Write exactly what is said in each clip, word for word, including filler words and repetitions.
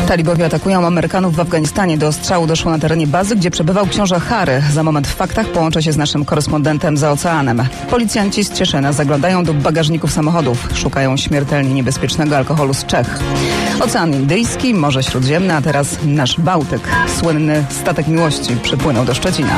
Talibowie atakują Amerykanów w Afganistanie. Do ostrzału doszło na terenie bazy, gdzie przebywał książę Harry. Za moment w faktach połączę się z naszym korespondentem za oceanem. Policjanci z Cieszyna zaglądają do bagażników samochodów. Szukają śmiertelnie niebezpiecznego alkoholu z Czech. Ocean Indyjski, Morze Śródziemne, a teraz nasz Bałtyk. Słynny statek miłości przypłynął do Szczecina.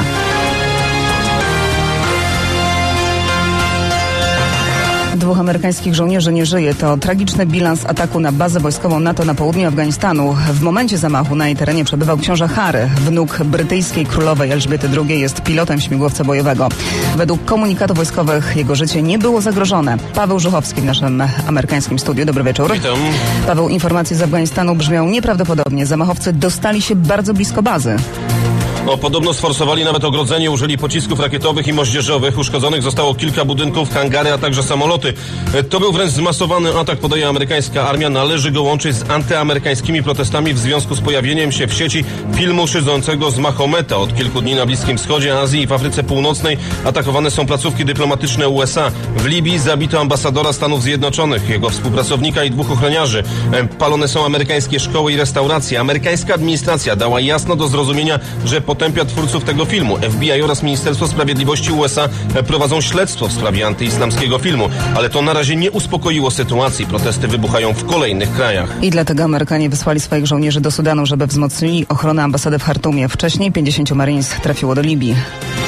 Dwóch amerykańskich żołnierzy nie żyje. To tragiczny bilans ataku na bazę wojskową NATO na południu Afganistanu. W momencie zamachu na jej terenie przebywał książę Harry. Wnuk brytyjskiej królowej Elżbiety drugiej jest pilotem śmigłowca bojowego. Według komunikatów wojskowych jego życie nie było zagrożone. Paweł Żuchowski w naszym amerykańskim studiu. Dobry wieczór. Witam. Paweł, informacje z Afganistanu brzmią nieprawdopodobnie. Zamachowcy dostali się bardzo blisko bazy. No, podobno sforsowali nawet ogrodzenie, użyli pocisków rakietowych i moździerzowych. Uszkodzonych zostało kilka budynków, hangary, a także samoloty. To był wręcz zmasowany atak, podaje amerykańska armia. Należy go łączyć z antyamerykańskimi protestami w związku z pojawieniem się w sieci filmu szydzącego z Mahometa. Od kilku dni na Bliskim Wschodzie, Azji i w Afryce Północnej atakowane są placówki dyplomatyczne U S A. W Libii zabito ambasadora Stanów Zjednoczonych, jego współpracownika i dwóch ochroniarzy. Palone są amerykańskie szkoły i restauracje. Amerykańska administracja dała jasno do zrozumienia, że potępia twórców tego filmu. F B I oraz Ministerstwo Sprawiedliwości U S A prowadzą śledztwo w sprawie antyislamskiego filmu, ale to na razie nie uspokoiło sytuacji. Protesty wybuchają w kolejnych krajach. I dlatego Amerykanie wysłali swoich żołnierzy do Sudanu, żeby wzmocnili ochronę ambasady w Chartumie. Wcześniej pięćdziesięciu Marines trafiło do Libii.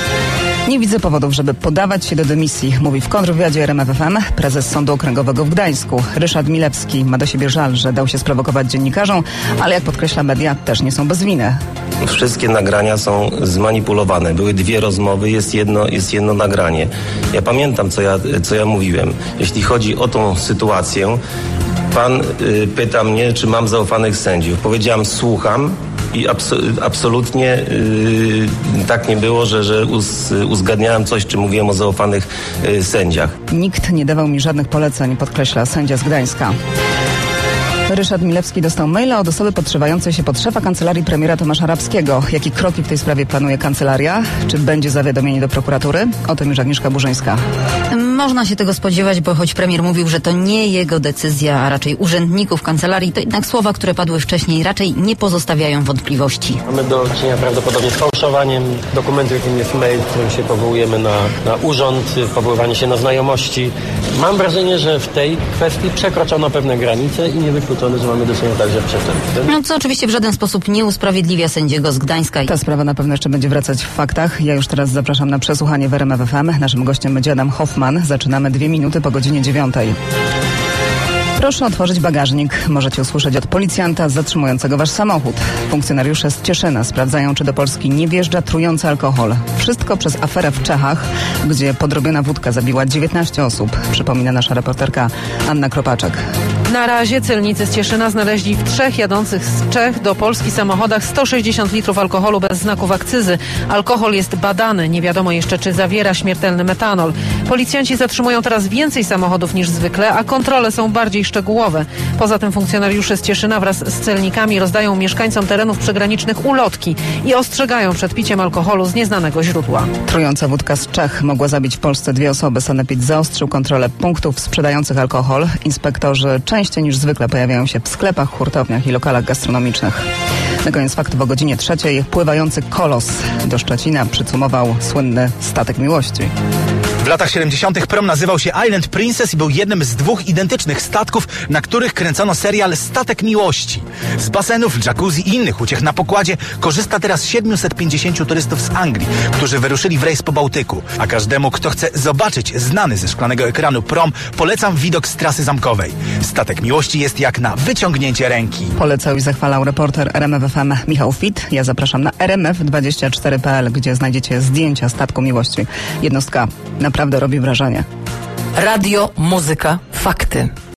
Nie widzę powodów, żeby podawać się do dymisji, mówi w kontrwywiadzie R M F F M prezes Sądu Okręgowego w Gdańsku. Ryszard Milewski ma do siebie żal, że dał się sprowokować dziennikarzom, ale jak podkreśla media, też nie są bez winy. Wszystkie nagrania są zmanipulowane. Były dwie rozmowy, jest jedno, jest jedno nagranie. Ja pamiętam, co ja, co ja mówiłem. Jeśli chodzi o tą sytuację, pan y, pyta mnie, czy mam zaufanych sędziów. Powiedziałem, słucham. I abso- absolutnie yy, tak nie było, że, że uz, uzgadniałem coś, czy mówiłem o zaufanych yy, sędziach. Nikt nie dawał mi żadnych poleceń, podkreśla sędzia z Gdańska. Ryszard Milewski dostał maila od osoby podszywającej się pod szefa kancelarii premiera Tomasza Rabskiego. Jakie kroki w tej sprawie planuje kancelaria? Czy będzie zawiadomienie do prokuratury? O tym już Agnieszka Burzyńska. Można się tego spodziewać, bo choć premier mówił, że to nie jego decyzja, a raczej urzędników kancelarii, to jednak słowa, które padły wcześniej, raczej nie pozostawiają wątpliwości. Mamy do czynienia prawdopodobnie z fałszowaniem dokumentu, jakim jest mail, w którym się powołujemy na, na urząd, powoływanie się na znajomości. Mam wrażenie, że w tej kwestii przekroczono pewne granice i niewykluczone, że mamy do czynienia także przestępstwem. No co oczywiście w żaden sposób nie usprawiedliwia sędziego z Gdańska. Ta sprawa na pewno jeszcze będzie wracać w faktach. Ja już teraz zapraszam na przesłuchanie w R M F F M. Naszym gościem będzie Adam Hoffman. Zaczynamy dwie minuty po godzinie dziewiątej. Proszę otworzyć bagażnik. Możecie usłyszeć od policjanta zatrzymującego wasz samochód. Funkcjonariusze z Cieszyna sprawdzają, czy do Polski nie wjeżdża trujący alkohol. Wszystko przez aferę w Czechach, gdzie podrobiona wódka zabiła dziewiętnaście osób. Przypomina nasza reporterka Anna Kropaczek. Na razie celnicy z Cieszyna znaleźli w trzech jadących z Czech do Polski samochodach sto sześćdziesiąt litrów alkoholu bez znaków akcyzy. Alkohol jest badany. Nie wiadomo jeszcze, czy zawiera śmiertelny metanol. Policjanci zatrzymują teraz więcej samochodów niż zwykle, a kontrole są bardziej szczegółowe. Poza tym funkcjonariusze z Cieszyna wraz z celnikami rozdają mieszkańcom terenów przygranicznych ulotki i ostrzegają przed piciem alkoholu z nieznanego źródła. Trująca wódka z Czech mogła zabić w Polsce dwie osoby. Sanepid zaostrzył kontrolę punktów sprzedających alkohol. Inspektorzy częściej niż zwykle pojawiają się w sklepach, hurtowniach i lokalach gastronomicznych. Na koniec faktów o godzinie trzeciej pływający kolos do Szczecina przycumował słynny statek miłości. W latach siedemdziesiątych prom nazywał się Island Princess i był jednym z dwóch identycznych statków, na których kręcono serial Statek Miłości. Z basenów, jacuzzi i innych uciech na pokładzie korzysta teraz siedmiuset pięćdziesięciu turystów z Anglii, którzy wyruszyli w rejs po Bałtyku. A każdemu, kto chce zobaczyć znany ze szklanego ekranu prom, polecam widok z trasy zamkowej. Statek Miłości jest jak na wyciągnięcie ręki. Polecał i zachwalał reporter R M F F M Michał Fit. Ja zapraszam na r m f dwadzieścia cztery kropka p l, gdzie znajdziecie zdjęcia statku miłości. Jednostka naprawdę robi wrażenie. Radio, muzyka, fakty.